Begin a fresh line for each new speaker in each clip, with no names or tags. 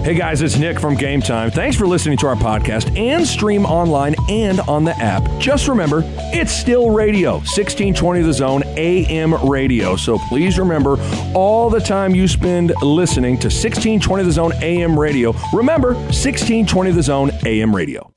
Hey guys, it's Nick from Game Time. Thanks for listening to our podcast and stream online and on the app. Just remember, it's still radio, 1620 The Zone AM radio. So please remember, all the time you spend listening to 1620 The Zone AM radio, remember 1620 The Zone AM radio.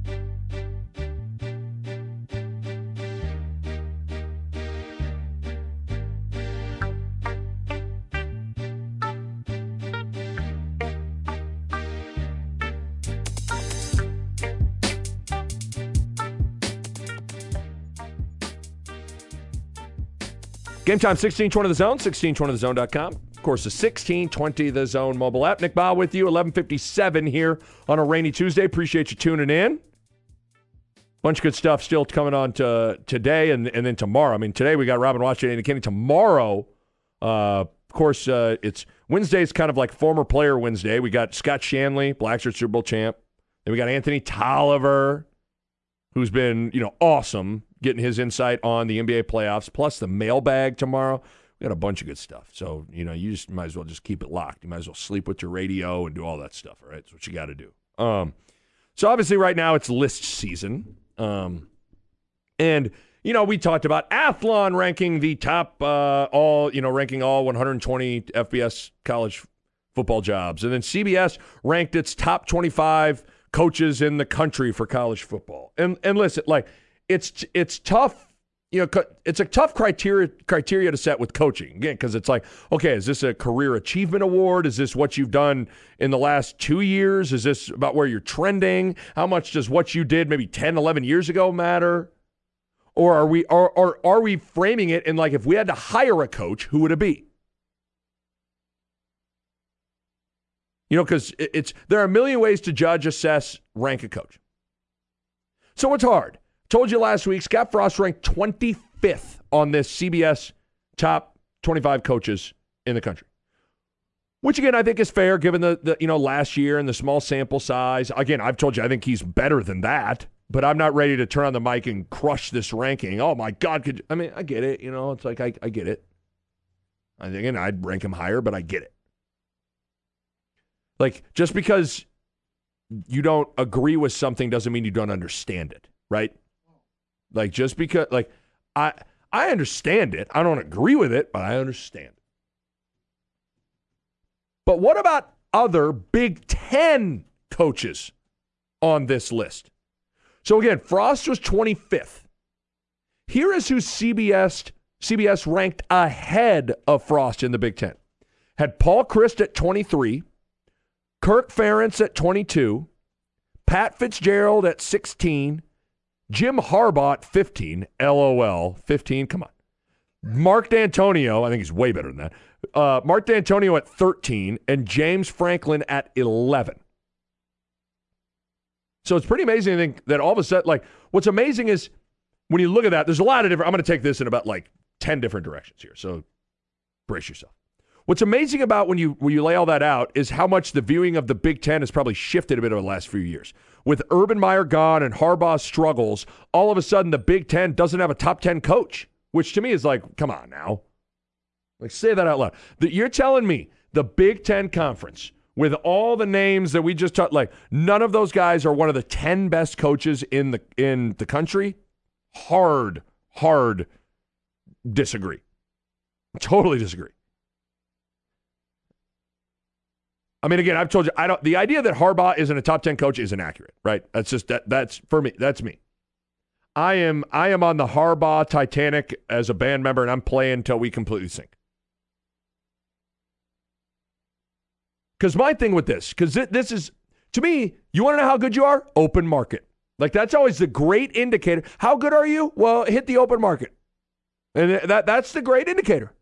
Game Time, 1620 The Zone, 1620thezone.com. Of course, the 1620 The Zone mobile app. Nick Baugh with you, 11:57 here on a rainy Tuesday. Appreciate you tuning in. Bunch of good stuff still coming on to today and then tomorrow. I mean, today we got Robin Washington and Kenny. Tomorrow, of course, it's Wednesday's kind of like former player Wednesday. We got Scott Shanley, Blackshirt Super Bowl champ. Then we got Anthony Tolliver, who's been, awesome, getting his insight on the NBA playoffs, plus the mailbag tomorrow. We got a bunch of good stuff. So, you just might as well just keep it locked. You might as well sleep with your radio and do all that stuff, all right? That's what you got to do. So, obviously, right now it's list season. And, we talked about Athlon ranking the top, ranking all 120 FBS college football jobs. And then CBS ranked its top 25 coaches in the country for college football. And listen, it's tough, it's a tough criteria to set with coaching, again, because it's like, okay, is this a career achievement award? Is this what you've done in the last 2 years? Is this about where you're trending? How much does what you did maybe 10, 11 years ago matter? Or are we framing it in like, if we had to hire a coach, who would it be? Because there are a million ways to judge, assess, rank a coach. So it's hard. Told you last week, Scott Frost ranked 25th on this CBS top 25 coaches in the country. Which, again, I think is fair given the last year and the small sample size. Again, I've told you I think he's better than that, but I'm not ready to turn on the mic and crush this ranking. Oh, my God. I get it. It's like I get it. Again, I'd rank him higher, but I get it. Like, just because you don't agree with something doesn't mean you don't understand it, right? Like, just because, I understand it. I don't agree with it, but I understand it. But what about other Big Ten coaches on this list? So, again, Frost was 25th. Here is who CBS ranked ahead of Frost in the Big Ten. Had Paul Chryst at 23, Kirk Ferentz at 22, Pat Fitzgerald at 16, Jim Harbaugh at 15, LOL, 15, come on. Mark D'Antonio, I think he's way better than that. Mark D'Antonio at 13, and James Franklin at 11. So it's pretty amazing, I think, that all of a sudden, what's amazing is when you look at that, there's a lot of different, I'm going to take this in about 10 different directions here, so brace yourself. What's amazing about when you lay all that out is how much the viewing of the Big Ten has probably shifted a bit over the last few years. With Urban Meyer gone and Harbaugh's struggles, all of a sudden the Big Ten doesn't have a top 10 coach, which to me is like, come on now. Say that out loud. You're telling me the Big Ten Conference, with all the names that we just talked, none of those guys are one of the 10 best coaches in the country? Hard disagree. Totally disagree. I mean, again, I've told you, the idea that Harbaugh isn't a top 10 coach is inaccurate, right? That's just, that's for me, that's me. I am on the Harbaugh Titanic as a band member, and I'm playing until we completely sink. Because my thing with this is, to me, you want to know how good you are? Open market. That's always the great indicator. How good are you? Well, hit the open market. And that's the great indicator.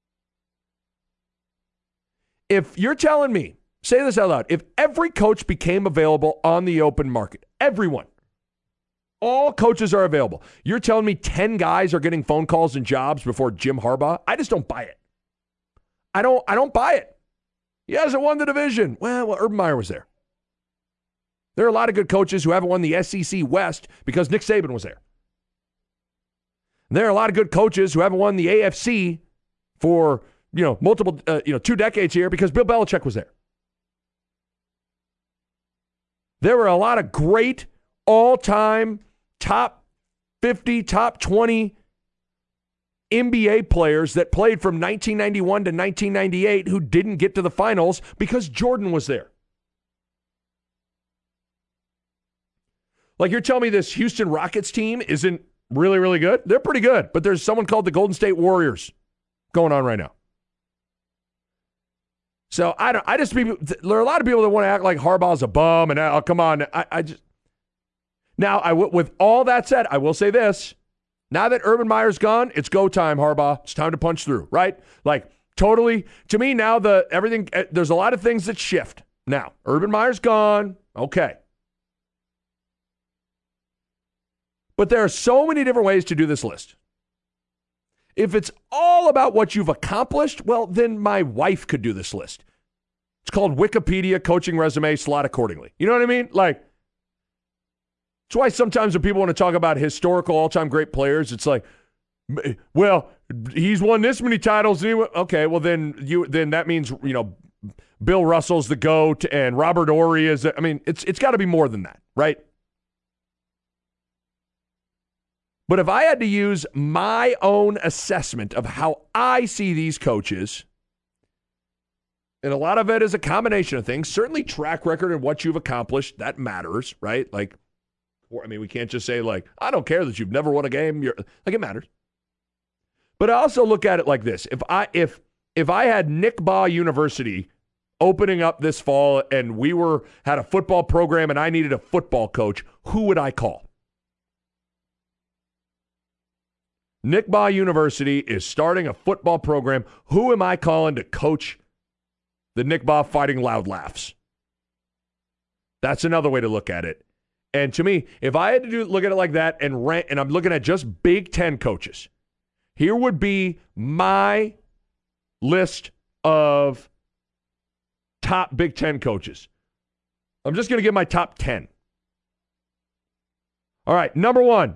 If you're telling me, say this out loud, if every coach became available on the open market, everyone, all coaches are available, you're telling me 10 guys are getting phone calls and jobs before Jim Harbaugh? I just don't buy it. I don't buy it. He hasn't won the division. Well, Urban Meyer was there. There are a lot of good coaches who haven't won the SEC West because Nick Saban was there. And there are a lot of good coaches who haven't won the AFC for multiple 2 decades here because Bill Belichick was there. There were a lot of great all-time top 50, top 20 NBA players that played from 1991 to 1998 who didn't get to the finals because Jordan was there. Like, you're telling me this Houston Rockets team isn't really, really good? They're pretty good, but there's someone called the Golden State Warriors going on right now. So there are a lot of people that want to act like Harbaugh's a bum, and come on. With all that said, I will say this. Now that Urban Meyer's gone, it's go time, Harbaugh. It's time to punch through, right? Like, totally. To me, now there's a lot of things that shift. Now, Urban Meyer's gone. Okay. But there are so many different ways to do this list. If it's all about what you've accomplished, well, then my wife could do this list. It's called Wikipedia coaching resume, slot accordingly. You know what I mean? Like, that's why sometimes when people want to talk about historical all-time great players, it's like, well, he's won this many titles. Okay, well, then that means, Bill Russell's the GOAT and Robert Horry is, it's got to be more than that, right? But if I had to use my own assessment of how I see these coaches, and a lot of it is a combination of things, certainly track record and what you've accomplished, that matters, right? Like, we can't just say, like, I don't care that you've never won a game. It matters. But I also look at it like this. If I had Nick Baugh University opening up this fall and we had a football program and I needed a football coach, who would I call? Nick Baugh University is starting a football program. Who am I calling to coach the Nick Baugh Fighting Loud Laughs? That's another way to look at it. And to me, if I had to look at it like that and rank, and I'm looking at just Big Ten coaches, here would be my list of top Big Ten coaches. I'm just going to give my top 10. All right, number 1,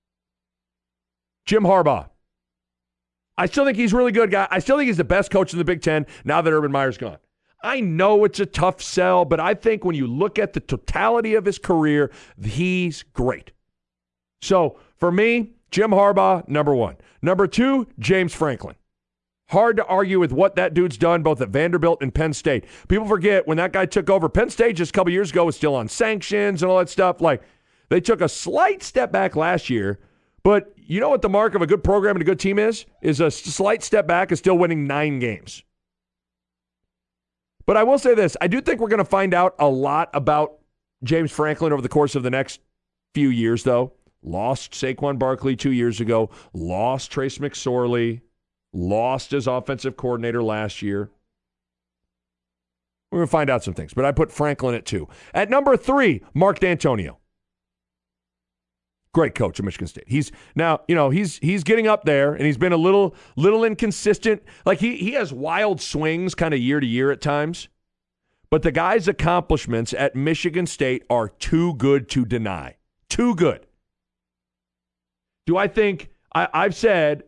Jim Harbaugh. I still think he's a really good guy. I still think he's the best coach in the Big Ten now that Urban Meyer's gone. I know it's a tough sell, but I think when you look at the totality of his career, he's great. So for me, Jim Harbaugh, number 1. Number 2, James Franklin. Hard to argue with what that dude's done both at Vanderbilt and Penn State. People forget when that guy took over, Penn State just a couple years ago was still on sanctions and all that stuff. Like, they took a slight step back last year, but you know what the mark of a good program and a good team is? Is a slight step back is still winning 9 games. But I will say this. I do think we're going to find out a lot about James Franklin over the course of the next few years, though. Lost Saquon Barkley 2 years ago. Lost Trace McSorley. Lost his offensive coordinator last year. We're going to find out some things. But I put Franklin at 2. At number 3, Mark D'Antonio. Great coach at Michigan State. He's getting up there, and he's been a little inconsistent. Like, he has wild swings kind of year to year at times. But the guy's accomplishments at Michigan State are too good to deny. Too good. Do I think I've said,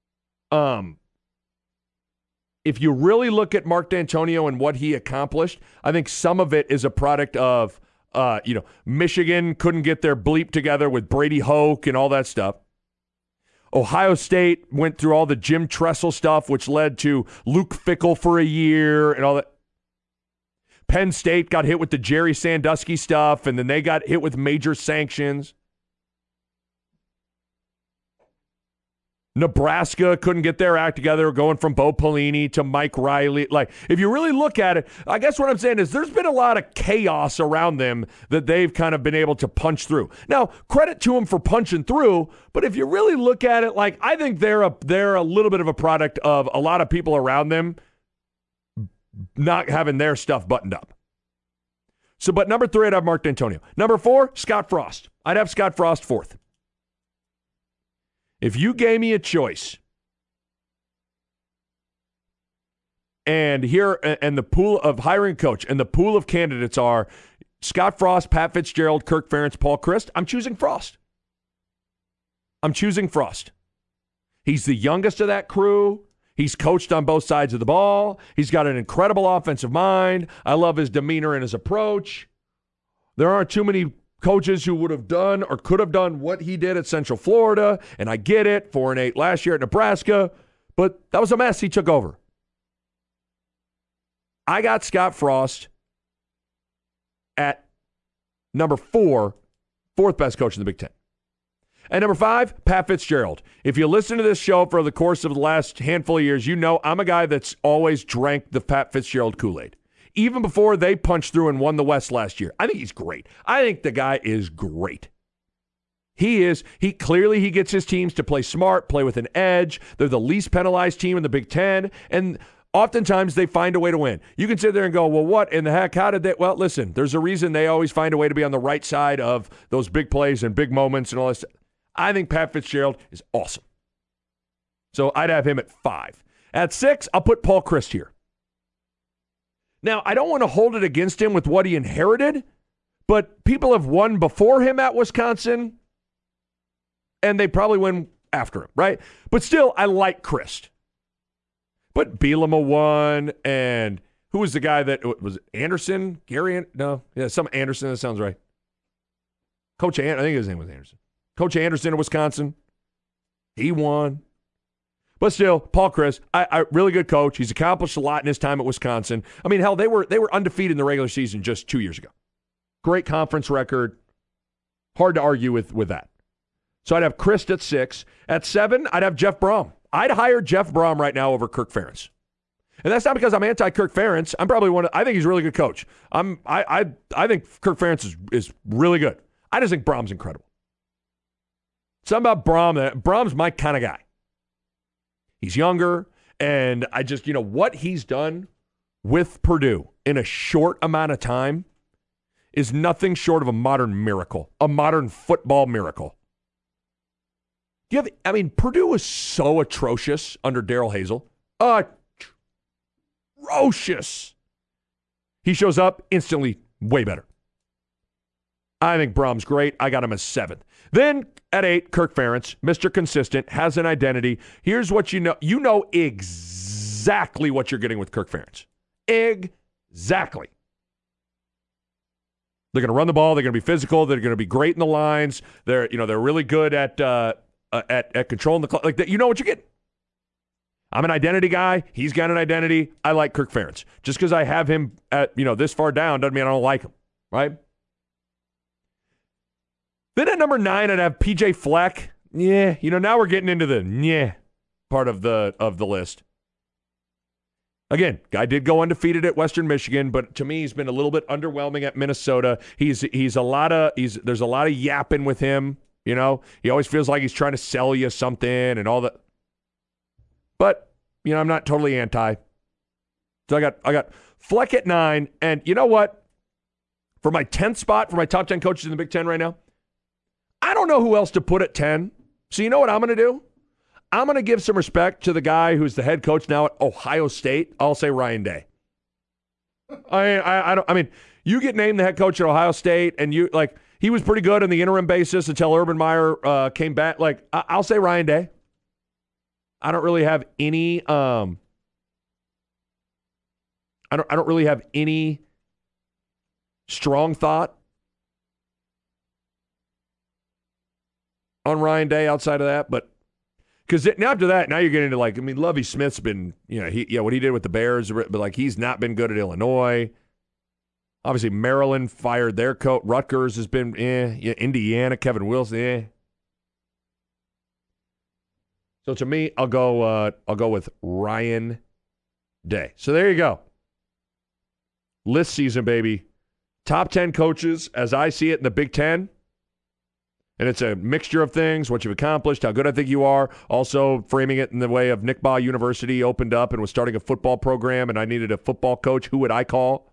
if you really look at Mark D'Antonio and what he accomplished, I think some of it is a product of Michigan couldn't get their bleep together with Brady Hoke and all that stuff. Ohio State went through all the Jim Tressel stuff, which led to Luke Fickell for a year and all that. Penn State got hit with the Jerry Sandusky stuff, and then they got hit with major sanctions. Nebraska couldn't get their act together, going from Bo Pelini to Mike Riley. Like, if you really look at it, I guess what I'm saying is there's been a lot of chaos around them that they've kind of been able to punch through. Now, credit to them for punching through, but if you really look at it, like, I think they're a little bit of a product of a lot of people around them not having their stuff buttoned up. So, but number 3, I'd have Mark D'Antonio. Number 4, Scott Frost. I'd have Scott Frost 4th. If you gave me a choice, and the pool of hiring a coach, and the pool of candidates are Scott Frost, Pat Fitzgerald, Kirk Ferentz, Paul Chryst, I'm choosing Frost. He's the youngest of that crew. He's coached on both sides of the ball. He's got an incredible offensive mind. I love his demeanor and his approach. There aren't too many coaches who would have done or could have done what he did at Central Florida, and I get it, 4-8 last year at Nebraska, but that was a mess he took over. I got Scott Frost at number 4, fourth best coach in the Big Ten. And number 5, Pat Fitzgerald. If you listen to this show for the course of the last handful of years, you know I'm a guy that's always drank the Pat Fitzgerald Kool-Aid. Even before they punched through and won the West last year. I think he's great. I think the guy is great. He is. He gets his teams to play smart, play with an edge. They're the least penalized team in the Big Ten. And oftentimes they find a way to win. You can sit there and go, well, what in the heck? How did they? Well, listen, there's a reason they always find a way to be on the right side of those big plays and big moments and all this. I think Pat Fitzgerald is awesome. So I'd have him at 5. At 6, I'll put Paul Chryst here. Now, I don't want to hold it against him with what he inherited, but people have won before him at Wisconsin, and they probably win after him, right? But still, I like Chryst. But Bielema won, and who was the guy that was it Anderson? Gary? No, yeah, some Anderson. That sounds right. Coach I think his name was Anderson. Coach Anderson of Wisconsin. He won. But still, Paul Chryst, I really good coach. He's accomplished a lot in his time at Wisconsin. I mean, hell, they were undefeated in the regular season just 2 years ago. Great conference record. Hard to argue with that. So I'd have Chryst at 6. At 7, I'd have Jeff Brom. I'd hire Jeff Brom right now over Kirk Ferentz. And that's not because I'm anti-Kirk Ferentz. I'm probably I think he's a really good coach. I think Kirk Ferentz is really good. I just think Brom's incredible. Something about Brom, Brom's my kind of guy. He's younger, and I just, what he's done with Purdue in a short amount of time is nothing short of a modern miracle, a modern football miracle. Purdue was so atrocious under Darrell Hazel. Atrocious. He shows up instantly way better. I think Brom's great. I got him as 7th. Then at 8, Kirk Ferentz, Mr. Consistent, has an identity. Here's what you know. You know exactly what you're getting with Kirk Ferentz. Exactly. They're going to run the ball. They're going to be physical. They're going to be great in the lines. They're really good at controlling the clock. Like that. You know what you get. I'm an identity guy. He's got an identity. I like Kirk Ferentz. Just because I have him at this far down doesn't mean I don't like him, right? Then at number 9, I'd have PJ Fleck. Yeah, now we're getting into the part of the list. Again, guy did go undefeated at Western Michigan, but to me, he's been a little bit underwhelming at Minnesota. There's a lot of yapping with him. He always feels like he's trying to sell you something and all that. But I'm not totally anti. So I got Fleck at 9, and you know what? For my 10th spot for my top 10 coaches in the Big Ten right now, I don't know who else to put at 10. So you know what I'm going to do? I'm going to give some respect to the guy who's the head coach now at Ohio State. I'll say Ryan Day. I mean, you get named the head coach at Ohio State, and he was pretty good on the interim basis until Urban Meyer came back. I'll say Ryan Day. I don't really have any. I don't really have any strong thought on Ryan Day outside of that, but because now after that, now you're getting into Lovie Smith's been, what he did with the Bears, but he's not been good at Illinois. Obviously, Maryland fired their coach. Rutgers has been, Indiana, Kevin Wilson, So to me, I'll go with Ryan Day. So there you go. List season, baby. Top 10 coaches as I see it in the Big Ten. And it's a mixture of things, what you've accomplished, how good I think you are. Also framing it in the way of Nick Baugh University opened up and was starting a football program, and I needed a football coach. Who would I call?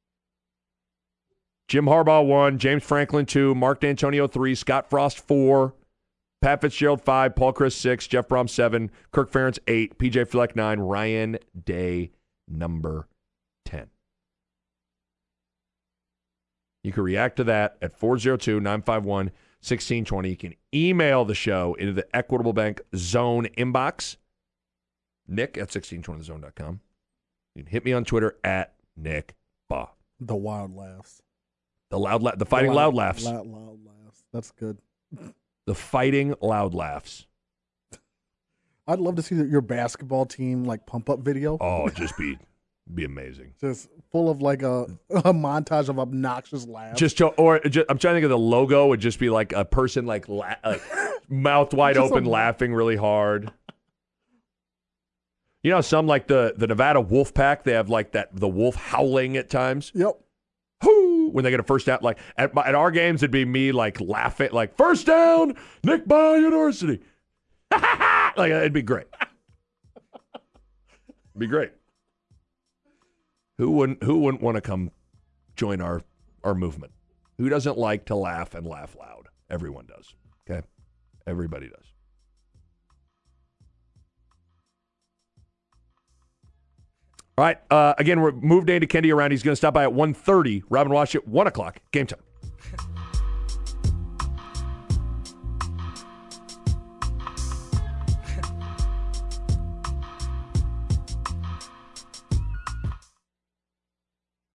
Jim Harbaugh 1, James Franklin 2, Mark D'Antonio 3, Scott Frost 4, Pat Fitzgerald 5, Paul Chryst 6, Jeff Brom 7, Kirk Ferentz 8, PJ Fleck 9, Ryan Day number 10. You can react to that at 402-951-1620. You can email the show into the Equitable Bank Zone inbox, Nick at 1620thezone.com. You can hit me on Twitter at Nick Baugh.
The wild laughs.
The fighting loud laughs.
Loud laughs. That's good.
The fighting loud laughs.
I'd love to see your basketball team like pump up video.
Oh, just be amazing.
Just full of like a montage of obnoxious laughs.
I'm trying to think of the logo would just be like a person like mouth wide open laughing really hard. You know, some like the Nevada Wolf Pack, they have like the wolf howling at times.
Yep.
Whoo! When they get a first down, like at our games, it'd be me like laughing, like first down, Nick Ball University. Like it'd be great. It'd be great. Who wouldn't want to come join our movement? Who doesn't like to laugh and laugh loud? Everyone does. Okay, everybody does. All right. Again, we're moved Andy Kendi around. He's going to stop by at 1:30. Robin Wash at 1 o'clock. Game time.